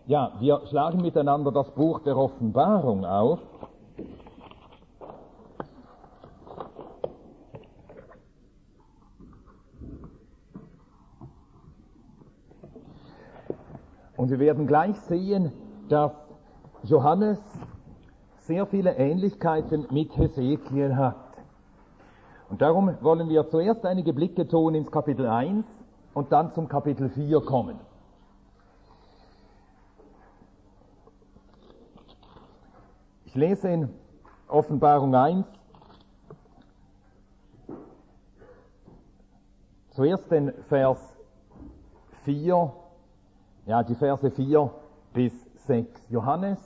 Ja, wir schlagen miteinander das Buch der Offenbarung auf. Und wir werden gleich sehen, dass Johannes sehr viele Ähnlichkeiten mit Hesekiel hat. Und darum wollen wir zuerst einige Blicke tun ins Kapitel 1 und dann zum Kapitel 4 kommen. Ich lese in Offenbarung 1 zuerst den Vers 4, die Verse 4 bis 6. Johannes,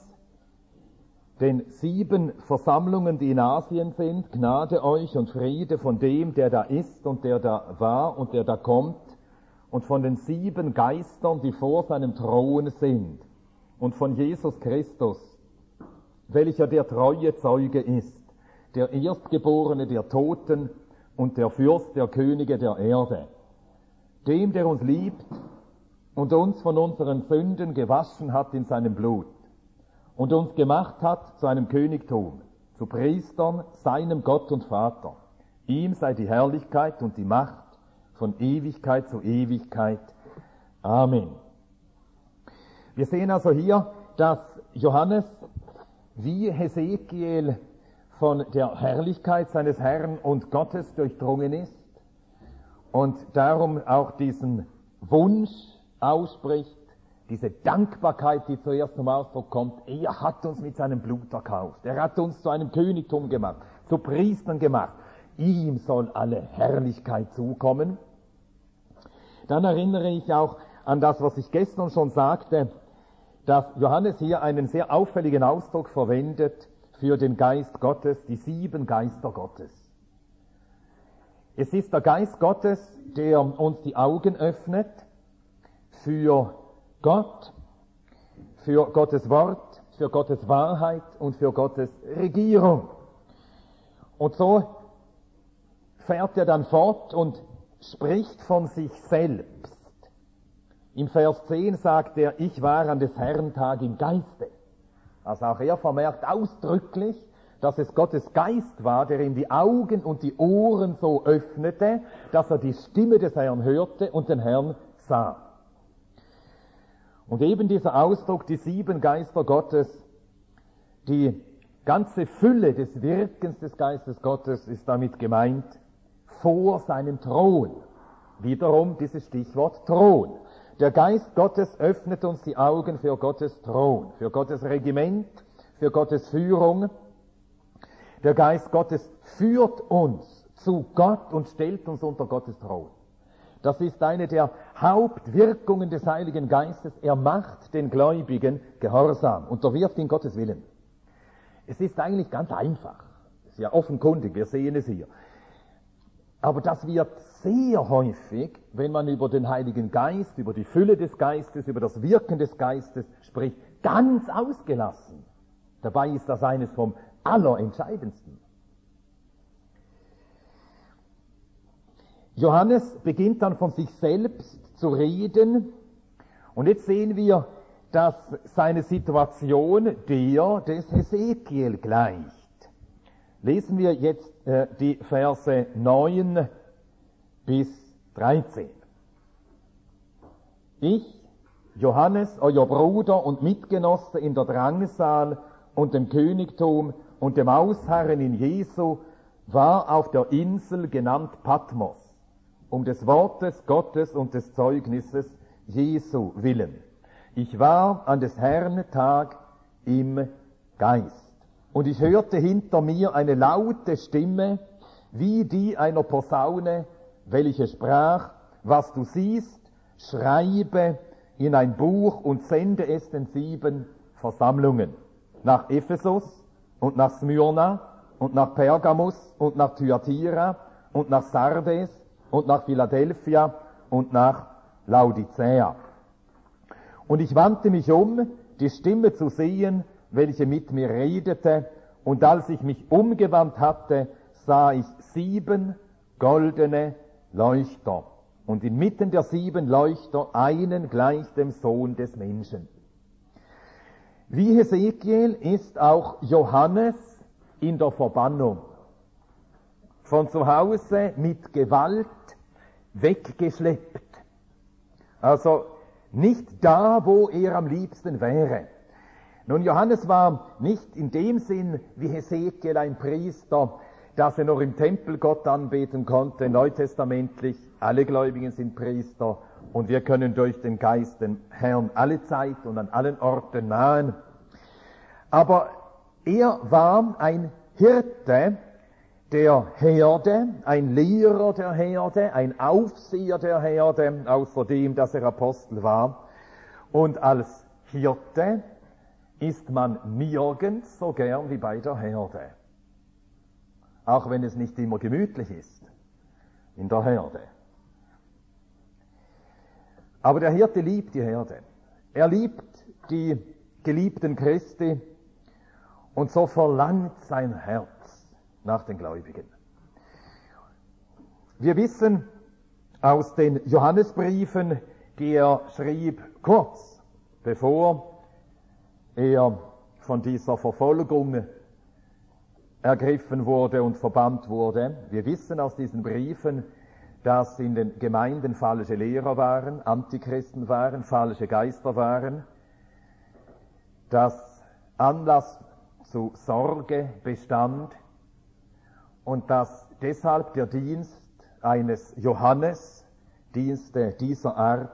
den 7 Versammlungen, die in Asien sind, Gnade euch und Friede von dem, der da ist und der da war und der da kommt, und von den 7 Geistern, die vor seinem Thron sind, und von Jesus Christus, welcher der treue Zeuge ist, der Erstgeborene der Toten und der Fürst der Könige der Erde, dem, der uns liebt und uns von unseren Sünden gewaschen hat in seinem Blut und uns gemacht hat zu einem Königtum, zu Priestern seinem Gott und Vater. Ihm sei die Herrlichkeit und die Macht von Ewigkeit zu Ewigkeit. Amen. Wir sehen also hier, dass Johannes wie Hesekiel von der Herrlichkeit seines Herrn und Gottes durchdrungen ist und darum auch diesen Wunsch ausspricht, diese Dankbarkeit, die zuerst zum Ausdruck kommt. Er hat uns mit seinem Blut erkauft. Er hat uns zu einem Königtum gemacht, zu Priestern gemacht. Ihm soll alle Herrlichkeit zukommen. Dann erinnere ich auch an das, was ich gestern schon sagte, dass Johannes hier einen sehr auffälligen Ausdruck verwendet für den Geist Gottes, die 7 Geister Gottes. Es ist der Geist Gottes, der uns die Augen öffnet für Gott, für Gottes Wort, für Gottes Wahrheit und für Gottes Regierung. Und so fährt er dann fort und spricht von sich selbst. Im Vers 10 sagt er, ich war an des Herrn Tag im Geiste. Also auch er vermerkt ausdrücklich, dass es Gottes Geist war, der ihm die Augen und die Ohren so öffnete, dass er die Stimme des Herrn hörte und den Herrn sah. Und eben dieser Ausdruck, die 7 Geister Gottes, die ganze Fülle des Wirkens des Geistes Gottes ist damit gemeint, vor seinem Thron. Wiederum dieses Stichwort Thron. Der Geist Gottes öffnet uns die Augen für Gottes Thron, für Gottes Regiment, für Gottes Führung. Der Geist Gottes führt uns zu Gott und stellt uns unter Gottes Thron. Das ist eine der Hauptwirkungen des Heiligen Geistes. Er macht den Gläubigen gehorsam, unterwirft ihn Gottes Willen. Es ist eigentlich ganz einfach. Es ist ja offenkundig, wir sehen es hier. Aber das wird sehr häufig, wenn man über den Heiligen Geist, über die Fülle des Geistes, über das Wirken des Geistes spricht, ganz ausgelassen. Dabei ist das eines vom Allerentscheidendsten. Johannes beginnt dann von sich selbst zu reden und jetzt sehen wir, dass seine Situation der des Hesekiel gleicht. Lesen wir jetzt die Verse 9 bis 13. Ich, Johannes, euer Bruder und Mitgenosse in der Drangsal und dem Königtum und dem Ausharren in Jesu, war auf der Insel genannt Patmos, um des Wortes Gottes und des Zeugnisses Jesu willen. Ich war an des Herrn Tag im Geist. Und ich hörte hinter mir eine laute Stimme, wie die einer Posaune, welche sprach, was du siehst, schreibe in ein Buch und sende es den 7 Versammlungen, nach Ephesus und nach Smyrna und nach Pergamus und nach Thyatira und nach Sardes und nach Philadelphia und nach Laodicea. Und ich wandte mich um, die Stimme zu sehen, welche mit mir redete, und als ich mich umgewandt hatte, sah ich 7 goldene Leuchter, und inmitten der 7 Leuchter einen gleich dem Sohn des Menschen, Wie Hesekiel ist auch Johannes in der Verbannung. Von zu Hause mit Gewalt weggeschleppt. Also nicht da, wo er am liebsten wäre. Nun, Johannes war nicht in dem Sinn wie Hesekiel ein Priester, dass er noch im Tempel Gott anbeten konnte, neutestamentlich. Alle Gläubigen sind Priester und wir können durch den Geist dem Herrn alle Zeit und an allen Orten nahen. Aber er war ein Hirte der Herde, ein Lehrer der Herde, ein Aufseher der Herde, außerdem, dass er Apostel war. Und als Hirte ist man nirgends so gern wie bei der Herde. Auch wenn es nicht immer gemütlich ist in der Herde. Aber der Hirte liebt die Herde. Er liebt die Geliebten Christi und so verlangt sein Herz nach den Gläubigen. Wir wissen aus den Johannesbriefen, die er schrieb kurz bevor er von dieser Verfolgung ergriffen wurde und verbannt wurde. Wir wissen aus diesen Briefen, dass in den Gemeinden falsche Lehrer waren, Antichristen waren, falsche Geister waren, dass Anlass zu Sorge bestand und dass deshalb der Dienst eines Johannes, Dienste dieser Art,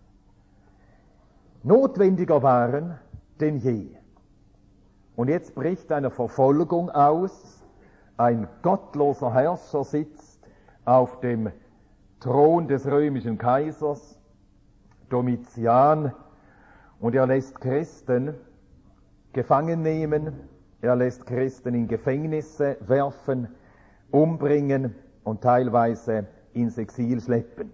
notwendiger waren denn je. Und jetzt bricht eine Verfolgung aus, ein gottloser Herrscher sitzt auf dem Thron des römischen Kaisers, Domitian, und er lässt Christen gefangen nehmen, er lässt Christen in Gefängnisse werfen, umbringen und teilweise ins Exil schleppen.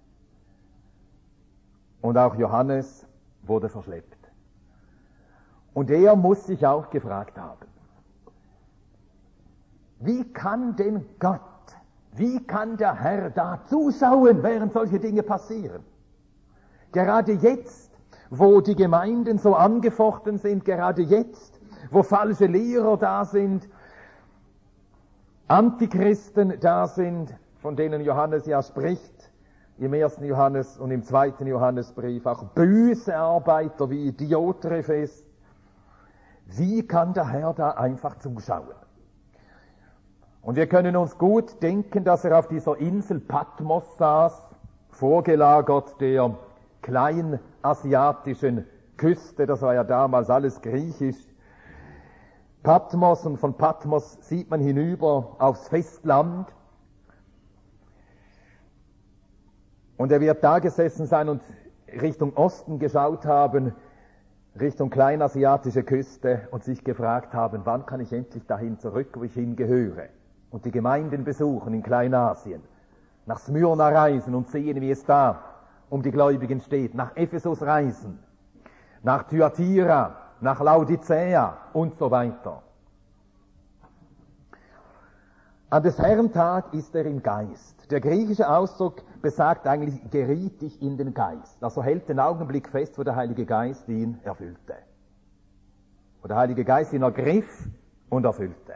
Und auch Johannes wurde verschleppt. Und er muss sich auch gefragt haben, wie kann denn Gott, wie kann der Herr da zuschauen, während solche Dinge passieren? Gerade jetzt, wo die Gemeinden so angefochten sind, gerade jetzt, wo falsche Lehrer da sind, Antichristen da sind, von denen Johannes ja spricht, im 1. Johannes und im 2. Johannesbrief, auch böse Arbeiter wie Diotrephes. Wie kann der Herr da einfach zuschauen? Und wir können uns gut denken, dass er auf dieser Insel Patmos saß, vorgelagert der kleinasiatischen Küste, das war ja damals alles griechisch. Patmos, und von Patmos sieht man hinüber aufs Festland. Und er wird da gesessen sein und Richtung Osten geschaut haben, Richtung kleinasiatische Küste, und sich gefragt haben, wann kann ich endlich dahin zurück, wo ich hingehöre, und die Gemeinden besuchen in Kleinasien, nach Smyrna reisen und sehen, wie es da um die Gläubigen steht, nach Ephesus reisen, nach Thyatira, nach Laodicea und so weiter. An des Herrn Tag ist er im Geist. Der griechische Ausdruck besagt eigentlich, geriet ich in den Geist. Also hält den Augenblick fest, wo der Heilige Geist ihn erfüllte. Wo der Heilige Geist ihn ergriff und erfüllte.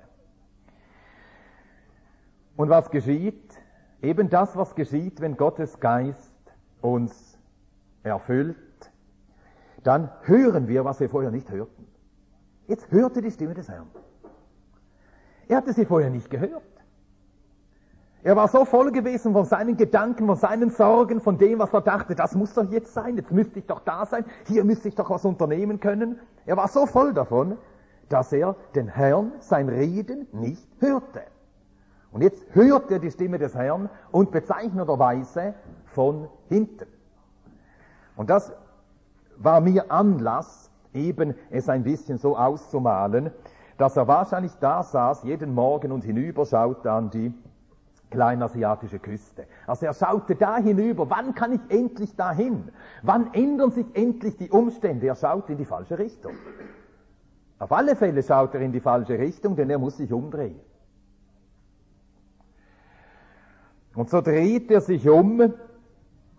Und was geschieht? Eben das, was geschieht, wenn Gottes Geist uns erfüllt. Dann hören wir, was wir vorher nicht hörten. Jetzt hörte die Stimme des Herrn. Er hatte sie vorher nicht gehört. Er war so voll gewesen von seinen Gedanken, von seinen Sorgen, von dem, was er dachte, das muss doch jetzt sein, jetzt müsste ich doch da sein, hier müsste ich doch was unternehmen können. Er war so voll davon, dass er den Herrn, sein Reden, nicht hörte. Und jetzt hört er die Stimme des Herrn und bezeichnenderweise von hinten. Und das war mir Anlass, eben es ein bisschen so auszumalen, dass er wahrscheinlich da saß, jeden Morgen und hinüberschaute an die kleinasiatische Küste. Also er schaute da hinüber, wann kann ich endlich dahin? Wann ändern sich endlich die Umstände? Er schaut in die falsche Richtung. Auf alle Fälle schaut er in die falsche Richtung, denn er muss sich umdrehen. Und so dreht er sich um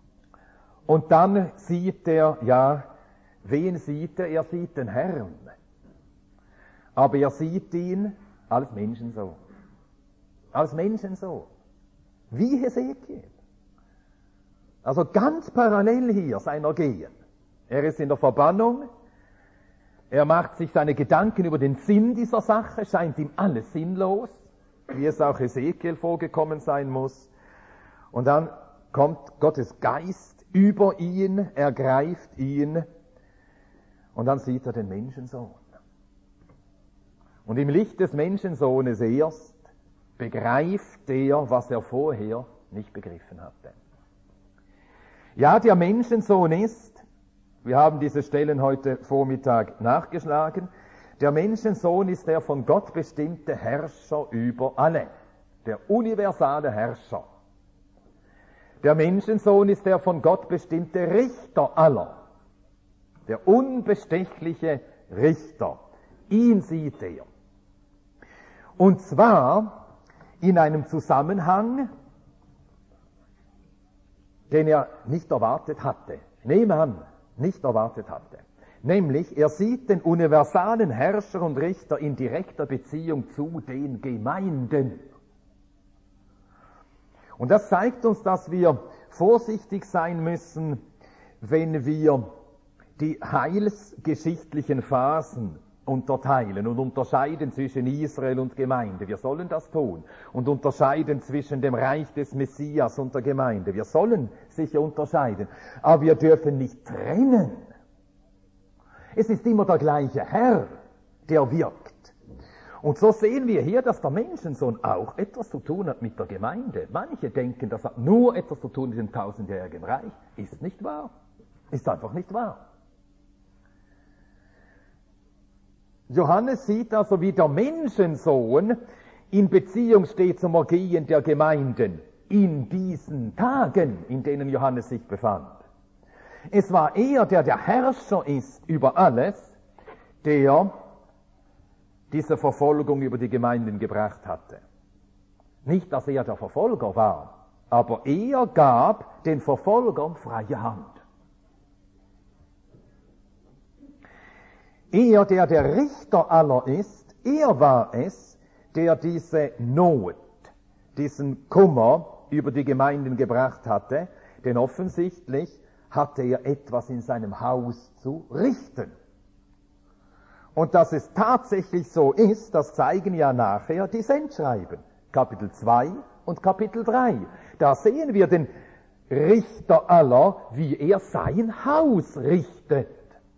und dann sieht er, ja, wen sieht er? Er sieht den Herrn. aber er sieht ihn als Menschensohn. Als Menschensohn. Wie Hesekiel. Also ganz parallel hier seiner Gehen. Er ist in der Verbannung, er macht sich seine Gedanken über den Sinn dieser Sache, scheint ihm alles sinnlos, wie es auch Hesekiel vorgekommen sein muss. Und dann kommt Gottes Geist über ihn, ergreift ihn, und dann sieht er den Menschensohn. Und im Licht des Menschensohnes erst begreift er, was er vorher nicht begriffen hatte. Ja, der Menschensohn ist, wir haben diese Stellen heute Vormittag nachgeschlagen, der Menschensohn ist der von Gott bestimmte Herrscher über alle, der universale Herrscher. Der Menschensohn ist der von Gott bestimmte Richter aller, der unbestechliche Richter. Ihn sieht er. Und zwar in einem Zusammenhang, den er nicht erwartet hatte. Nehme an, nicht erwartet hatte. Nämlich, er sieht den universalen Herrscher und Richter in direkter Beziehung zu den Gemeinden. Und das zeigt uns, dass wir vorsichtig sein müssen, wenn wir die heilsgeschichtlichen Phasen unterteilen und unterscheiden zwischen Israel und Gemeinde. Wir sollen das tun. Und unterscheiden zwischen dem Reich des Messias und der Gemeinde. Wir sollen sicher unterscheiden. Aber wir dürfen nicht trennen. Es ist immer der gleiche Herr, der wirkt. Und so sehen wir hier, dass der Menschensohn auch etwas zu tun hat mit der Gemeinde. Manche denken, das hat nur etwas zu tun mit dem tausendjährigen Reich. Ist nicht wahr. Ist einfach nicht wahr. Johannes sieht also, wie der Menschensohn in Beziehung steht zum Ergehen der Gemeinden in diesen Tagen, in denen Johannes sich befand. Es war er, der Herrscher ist über alles, der diese Verfolgung über die Gemeinden gebracht hatte. Nicht, dass er der Verfolger war, aber er gab den Verfolgern freie Hand. Er, der Richter aller ist, er war es, der diese Not, diesen Kummer über die Gemeinden gebracht hatte, denn offensichtlich hatte er etwas in seinem Haus zu richten. Und dass es tatsächlich so ist, das zeigen ja nachher die Sendschreiben, Kapitel 2 und Kapitel 3. Da sehen wir den Richter aller, wie er sein Haus richtet.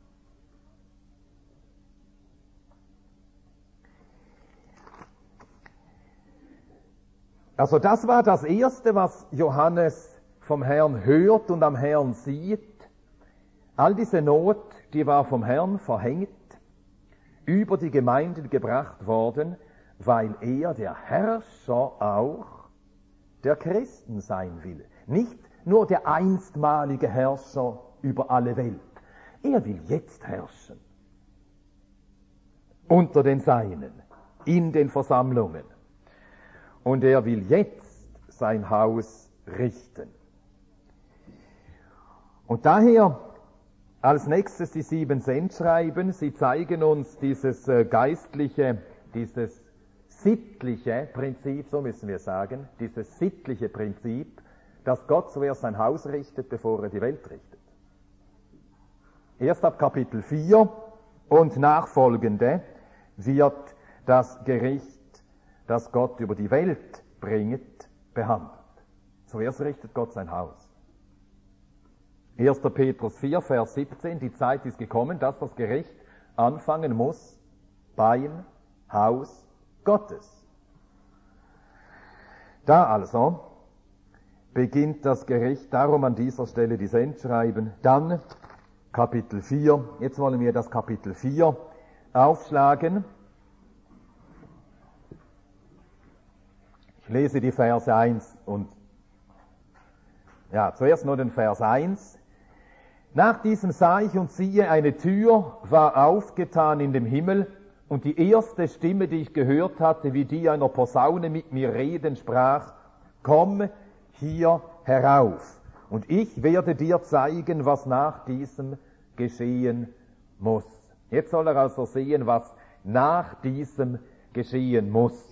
Also das war das Erste, was Johannes vom Herrn hört und am Herrn sieht. All diese Not, die war vom Herrn verhängt, über die Gemeinden gebracht worden, weil er der Herrscher auch der Christen sein will. Nicht nur der einstmalige Herrscher über alle Welt. Er will jetzt herrschen. Unter den Seinen, in den Versammlungen. Und er will jetzt sein Haus richten. Und daher als nächstes die 7 Sendschreiben. Sie zeigen uns dieses geistliche, dieses sittliche Prinzip, so müssen wir sagen, dieses sittliche Prinzip, dass Gott zuerst sein Haus richtet, bevor er die Welt richtet. Erst ab Kapitel 4 und nachfolgende wird das Gericht, das Gott über die Welt bringt, behandelt. Zuerst richtet Gott sein Haus. 1. Petrus 4, Vers 17, die Zeit ist gekommen, dass das Gericht anfangen muss beim Haus Gottes. Da also beginnt das Gericht, darum an dieser Stelle die Sendschreiben. Dann Kapitel 4, jetzt wollen wir das Kapitel 4 aufschlagen. Ich lese die Verse 1 und, zuerst nur den Vers 1. Nach diesem sah ich und siehe, eine Tür war aufgetan in dem Himmel, und die erste Stimme, die ich gehört hatte, wie die einer Posaune mit mir reden, sprach: Komm hier herauf, und ich werde dir zeigen, was nach diesem geschehen muss. Jetzt soll er also sehen, was nach diesem geschehen muss.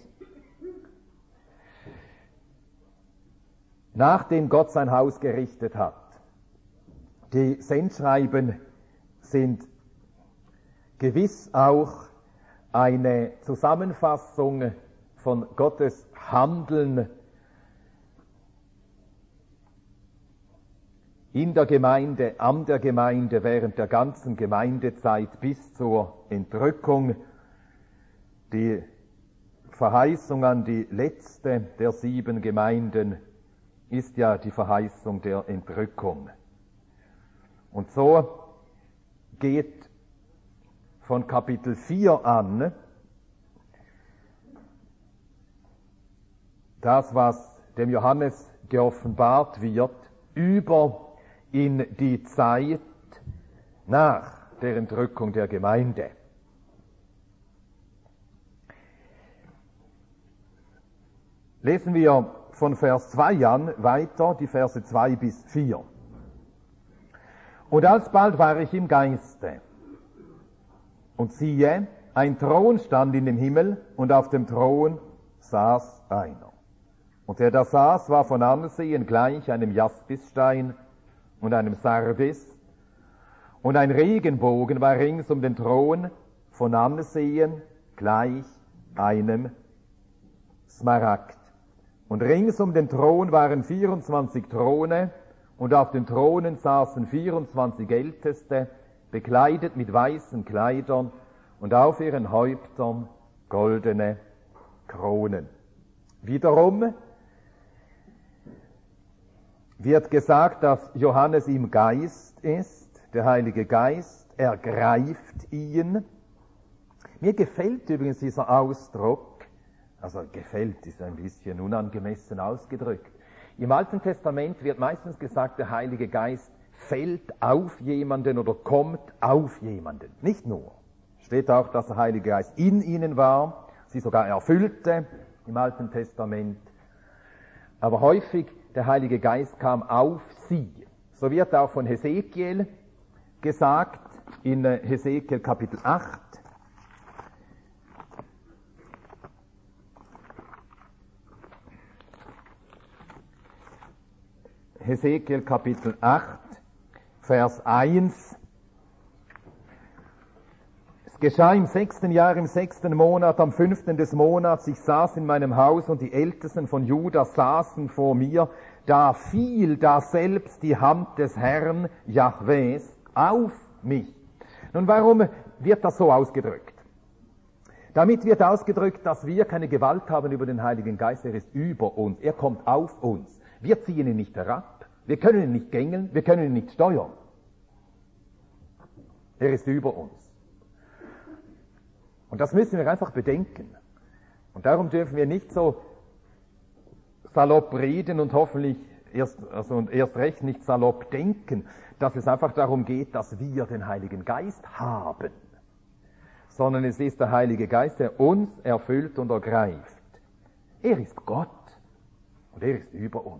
Nachdem Gott sein Haus gerichtet hat. Die Sendschreiben sind gewiss auch eine Zusammenfassung von Gottes Handeln in der Gemeinde, an der Gemeinde, während der ganzen Gemeindezeit bis zur Entrückung. Die Verheißung an die letzte der 7 Gemeinden ist ja die Verheißung der Entrückung. Und so geht von Kapitel 4 an das, was dem Johannes geoffenbart wird, über in die Zeit nach der Entrückung der Gemeinde. Lesen wir von Vers 2 an weiter, die Verse 2 bis 4. Und alsbald war ich im Geiste, und siehe, ein Thron stand in dem Himmel, und auf dem Thron saß einer. Und der da saß, war von Ansehen gleich einem Jaspisstein und einem Sardis, und ein Regenbogen war rings um den Thron, von Ansehen gleich einem Smaragd. Und rings um den Thron waren 24 Throne, und auf den Thronen saßen 24 Älteste, bekleidet mit weißen Kleidern, und auf ihren Häuptern goldene Kronen. Wiederum wird gesagt, dass Johannes im Geist ist, der Heilige Geist ergreift ihn. Mir gefällt übrigens dieser Ausdruck, also gefällt ist ein bisschen unangemessen ausgedrückt. Im Alten Testament wird meistens gesagt, der Heilige Geist fällt auf jemanden oder kommt auf jemanden. Nicht nur. Steht auch, dass der Heilige Geist in ihnen war, sie sogar erfüllte im Alten Testament. Aber häufig der Heilige Geist kam auf sie. So wird auch von Hesekiel gesagt, in Hesekiel Kapitel 8. Hesekiel Kapitel 8, Vers 1. Es geschah im 6. Jahr, im 6. Monat, am 5. des Monats, ich saß in meinem Haus und die Ältesten von Juda saßen vor mir, da fiel da selbst die Hand des Herrn Jahwes auf mich. Nun, warum wird das so ausgedrückt? Damit wird ausgedrückt, dass wir keine Gewalt haben über den Heiligen Geist, er ist über uns, er kommt auf uns. Wir ziehen ihn nicht herab. Wir können ihn nicht gängeln, wir können ihn nicht steuern. Er ist über uns. Und das müssen wir einfach bedenken. Und darum dürfen wir nicht so salopp reden und hoffentlich erst recht nicht salopp denken, dass es einfach darum geht, dass wir den Heiligen Geist haben. Sondern es ist der Heilige Geist, der uns erfüllt und ergreift. Er ist Gott und er ist über uns.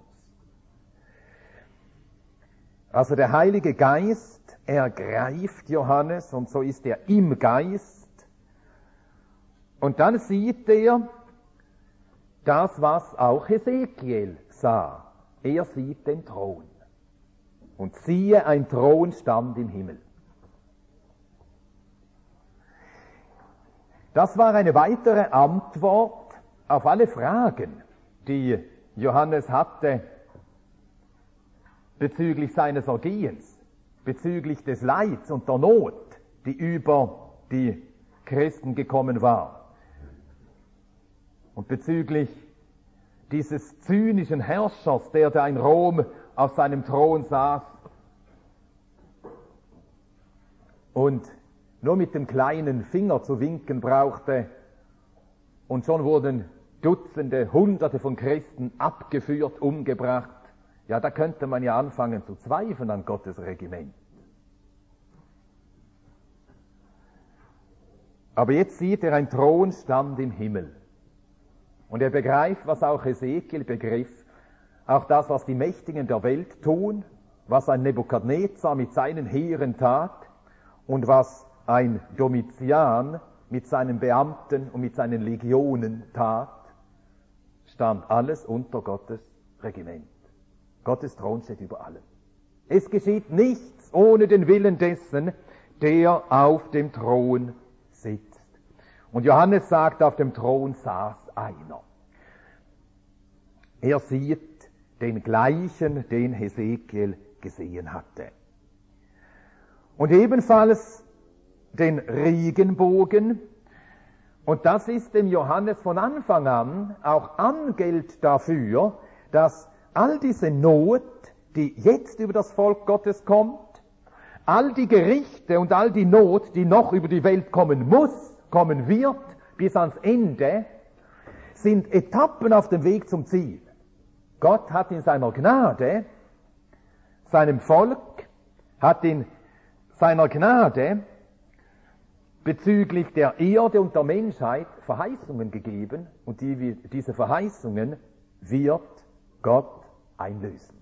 Also der Heilige Geist ergreift Johannes und so ist er im Geist. Und dann sieht er das, was auch Hesekiel sah. Er sieht den Thron. Und siehe, ein Thron stand im Himmel. Das war eine weitere Antwort auf alle Fragen, die Johannes hatte bezüglich seines Ergehens, bezüglich des Leids und der Not, die über die Christen gekommen war. Und bezüglich dieses zynischen Herrschers, der da in Rom auf seinem Thron saß und nur mit dem kleinen Finger zu winken brauchte und schon wurden Dutzende, Hunderte von Christen abgeführt, umgebracht. Ja, da könnte man ja anfangen zu zweifeln an Gottes Regiment. Aber jetzt sieht er, ein Thron stand im Himmel. Und er begreift, was auch Hesekiel begriff, auch das, was die Mächtigen der Welt tun, was ein Nebukadnezar mit seinen Heeren tat und was ein Domitian mit seinen Beamten und mit seinen Legionen tat, stand alles unter Gottes Regiment. Gottes Thron steht über allem. Es geschieht nichts ohne den Willen dessen, der auf dem Thron sitzt. Und Johannes sagt, auf dem Thron saß einer. Er sieht den gleichen, den Hesekiel gesehen hatte. Und ebenfalls den Regenbogen. Und das ist dem Johannes von Anfang an auch Angeld dafür, dass all diese Not, die jetzt über das Volk Gottes kommt, all die Gerichte und all die Not, die noch über die Welt kommen muss, kommen wird, bis ans Ende, sind Etappen auf dem Weg zum Ziel. Gott hat in seiner Gnade, seinem Volk, hat in seiner Gnade bezüglich der Erde und der Menschheit Verheißungen gegeben, und diese Verheißungen wird Gott einlösen.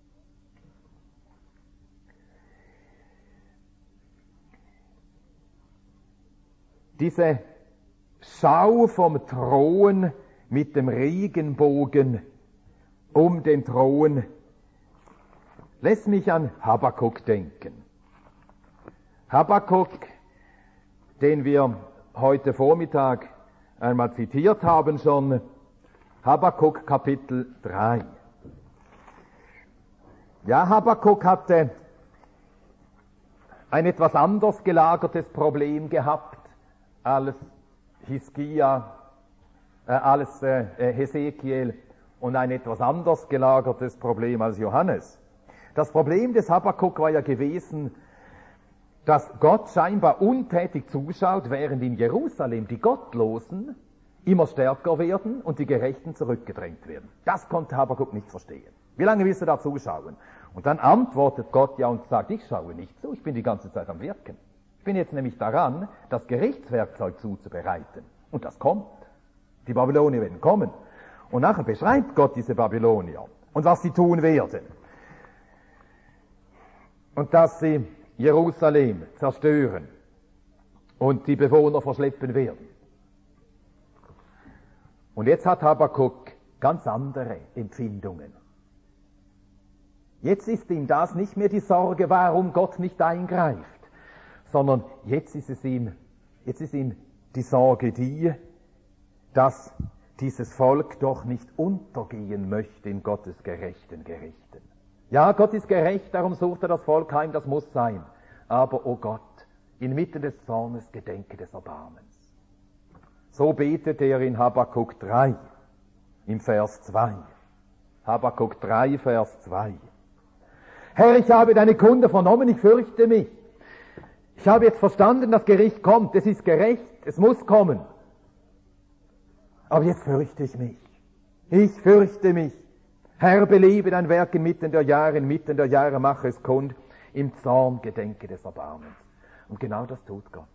Diese Schau vom Thron mit dem Regenbogen um den Thron lässt mich an Habakuk denken. Habakuk, den wir heute Vormittag einmal zitiert haben schon, Habakuk Kapitel 3. Ja, Habakuk hatte ein etwas anders gelagertes Problem gehabt als Hesekiel, und ein etwas anders gelagertes Problem als Johannes. Das Problem des Habakuk war ja gewesen, dass Gott scheinbar untätig zuschaut, während in Jerusalem die Gottlosen immer stärker werden und die Gerechten zurückgedrängt werden. Das konnte Habakuk nicht verstehen. Wie lange willst du da zuschauen? Und dann antwortet Gott ja und sagt, ich schaue nicht zu, ich bin die ganze Zeit am Wirken. Ich bin jetzt nämlich daran, das Gerichtswerkzeug zuzubereiten. Und das kommt. Die Babylonier werden kommen. Und nachher beschreibt Gott diese Babylonier und was sie tun werden. Und dass sie Jerusalem zerstören und die Bewohner verschleppen werden. Und jetzt hat Habakuk ganz andere Empfindungen. Jetzt ist ihm das nicht mehr die Sorge, warum Gott nicht eingreift, sondern jetzt ist ihm die Sorge die, dass dieses Volk doch nicht untergehen möchte in Gottes gerechten Gerichten. Ja, Gott ist gerecht, darum sucht er das Volk heim, das muss sein. Aber, o Gott, inmitten des Zornes gedenke des Erbarmens. So betet er in Habakuk 3, im Vers 2. Habakuk 3, Vers 2. Herr, ich habe deine Kunde vernommen, ich fürchte mich. Ich habe jetzt verstanden, das Gericht kommt, es ist gerecht, es muss kommen. Aber jetzt fürchte ich mich. Ich fürchte mich. Herr, belebe dein Werk inmitten der Jahre mache es kund, im Zorn gedenke des Erbarmens. Und genau das tut Gott.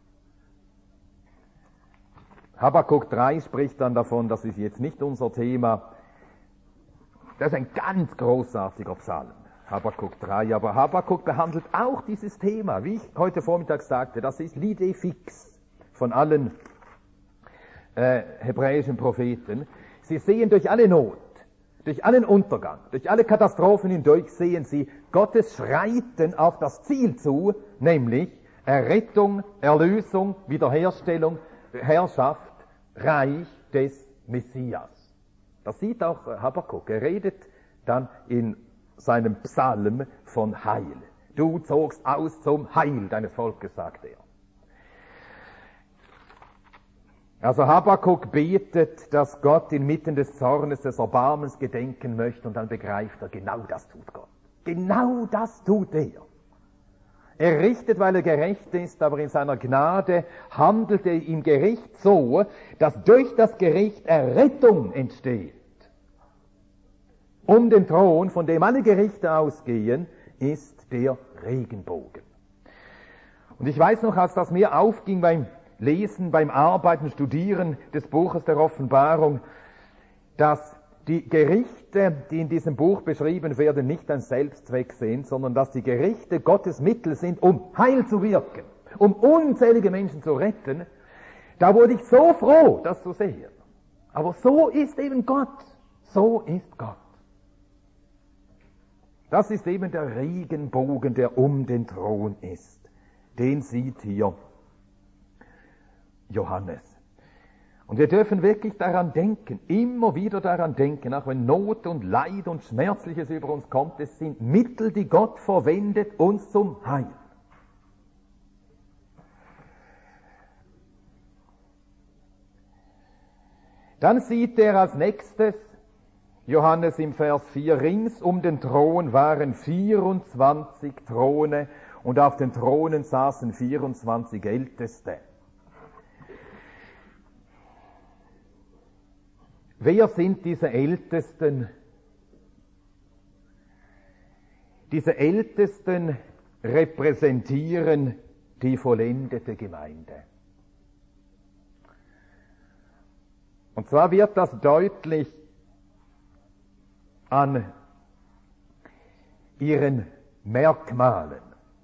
Habakuk 3 spricht dann davon, das ist jetzt nicht unser Thema, das ist ein ganz großartiger Psalm, Habakuk 3, aber Habakuk behandelt auch dieses Thema, wie ich heute Vormittag sagte, das ist l'idée fixe von allen hebräischen Propheten. Sie sehen durch alle Not, durch allen Untergang, durch alle Katastrophen hindurch sehen sie Gottes Schreiten auf das Ziel zu, nämlich Errettung, Erlösung, Wiederherstellung, Herrschaft, Reich des Messias. Das sieht auch Habakuk. Er redet dann in seinem Psalm von Heil. Du zogst aus zum Heil deines Volkes, sagt er. Also Habakuk betet, dass Gott inmitten des Zornes, des Erbarmens gedenken möchte, und dann begreift er, genau das tut Gott. Genau das tut er. Er richtet, weil er gerecht ist, aber in seiner Gnade handelt er im Gericht so, dass durch das Gericht Errettung entsteht. Um den Thron, von dem alle Gerichte ausgehen, ist der Regenbogen. Und ich weiß noch, als das mir aufging beim Lesen, beim Arbeiten, Studieren des Buches der Offenbarung, dass die Gerichte, die in diesem Buch beschrieben werden, nicht ein Selbstzweck sind, sondern dass die Gerichte Gottes Mittel sind, um Heil zu wirken, um unzählige Menschen zu retten, Da wurde ich so froh, das zu sehen. Aber so ist eben Gott. So ist Gott. Das ist eben der Regenbogen, der um den Thron ist. Den sieht hier Johannes. Und wir dürfen wirklich daran denken, immer wieder daran denken, auch wenn Not und Leid und Schmerzliches über uns kommt, es sind Mittel, die Gott verwendet, uns zum Heil. Dann sieht er als nächstes, Johannes im Vers 4, rings um den Thron waren 24 Throne und auf den Thronen saßen 24 Älteste. Wer sind diese Ältesten? Diese Ältesten repräsentieren die vollendete Gemeinde. Und zwar wird das deutlich an ihren Merkmalen.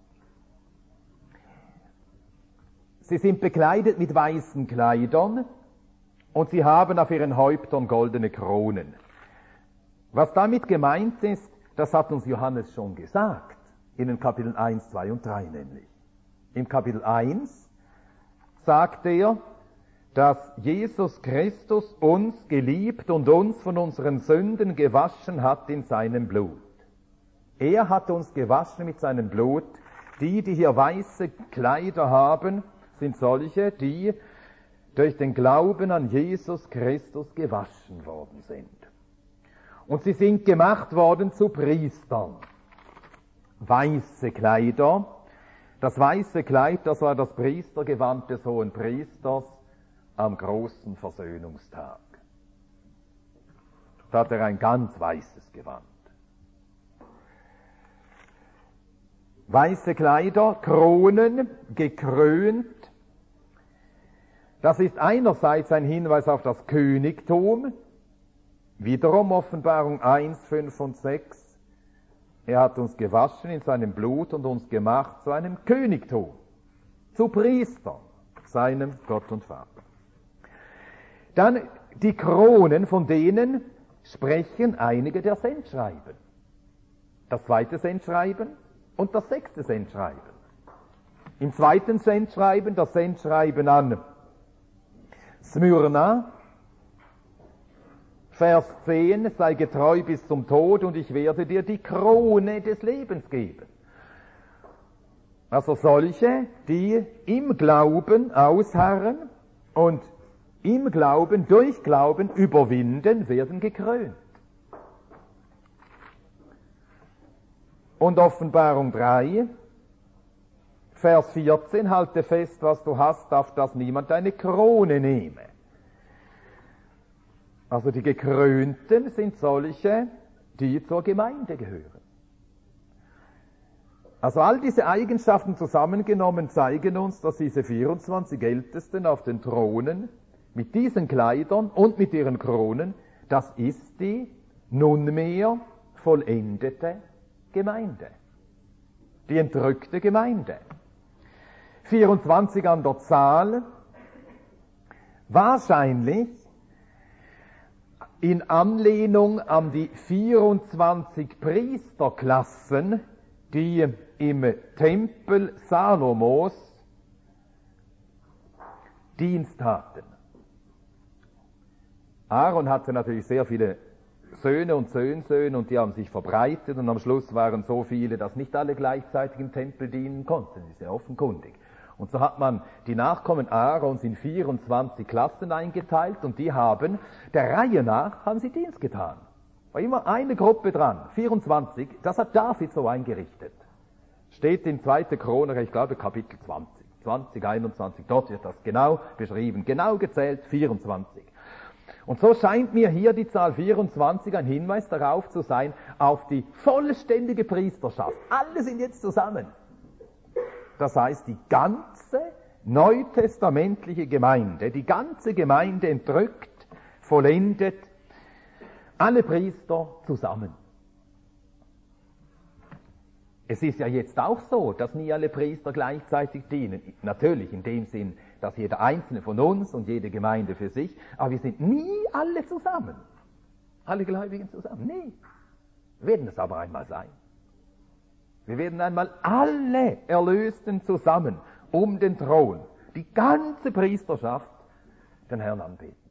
Sie sind bekleidet mit weißen Kleidern und sie haben auf ihren Häuptern goldene Kronen. Was damit gemeint ist, das hat uns Johannes schon gesagt, in den Kapiteln 1, 2 und 3 nämlich. Im Kapitel 1 sagt er, dass Jesus Christus uns geliebt und uns von unseren Sünden gewaschen hat in seinem Blut. Er hat uns gewaschen mit seinem Blut. Die hier weiße Kleider haben, sind solche, die durch den Glauben an Jesus Christus gewaschen worden sind. Und sie sind gemacht worden zu Priestern. Weiße Kleider. Das weiße Kleid, das war das Priestergewand des hohen Priesters am großen Versöhnungstag. Da hat er ein ganz weißes Gewand. Weiße Kleider, Kronen, gekrönt. Das ist einerseits ein Hinweis auf das Königtum. Wiederum Offenbarung 1, 5 und 6. Er hat uns gewaschen in seinem Blut und uns gemacht zu einem Königtum, zu Priestern, seinem Gott und Vater. Dann die Kronen, von denen sprechen einige der Sendschreiben. Das zweite Sendschreiben und das sechste Sendschreiben. Im zweiten Sendschreiben, das Sendschreiben an Smyrna, Vers 10, sei getreu bis zum Tod und ich werde dir die Krone des Lebens geben. Also solche, die im Glauben ausharren und im Glauben, durch Glauben überwinden, werden gekrönt. Und Offenbarung 3, Vers 14, halte fest, was du hast, auf dass niemand deine Krone nehme. Also die Gekrönten sind solche, die zur Gemeinde gehören. Also all diese Eigenschaften zusammengenommen zeigen uns, dass diese 24 Ältesten auf den Thronen mit diesen Kleidern und mit ihren Kronen, das ist die nunmehr vollendete Gemeinde. Die entrückte Gemeinde. 24 an der Zahl, wahrscheinlich in Anlehnung an die 24 Priesterklassen, die im Tempel Salomos Dienst hatten. Aaron hatte natürlich sehr viele Söhne und Söhnsöhne und die haben sich verbreitet und am Schluss waren so viele, dass nicht alle gleichzeitig im Tempel dienen konnten. Das ist ja offenkundig. Und so hat man die Nachkommen Aarons in 24 Klassen eingeteilt und die haben, der Reihe nach, haben sie Dienst getan. War immer eine Gruppe dran, 24, das hat David so eingerichtet. Steht in 2. Chronik, ich glaube Kapitel 20, 21, dort wird das genau beschrieben, genau gezählt, 24. Und so scheint mir hier die Zahl 24 ein Hinweis darauf zu sein, auf die vollständige Priesterschaft. Alle sind jetzt zusammen. Das heißt, die ganze neutestamentliche Gemeinde, die ganze Gemeinde entrückt, vollendet, alle Priester zusammen. Es ist ja jetzt auch so, dass nie alle Priester gleichzeitig dienen. Natürlich in dem Sinn, dass jeder Einzelne von uns und jede Gemeinde für sich, aber wir sind nie alle zusammen. Alle Gläubigen zusammen. Nee. Wir werden es aber einmal sein. Wir werden einmal alle Erlösten zusammen um den Thron, die ganze Priesterschaft, den Herrn anbeten.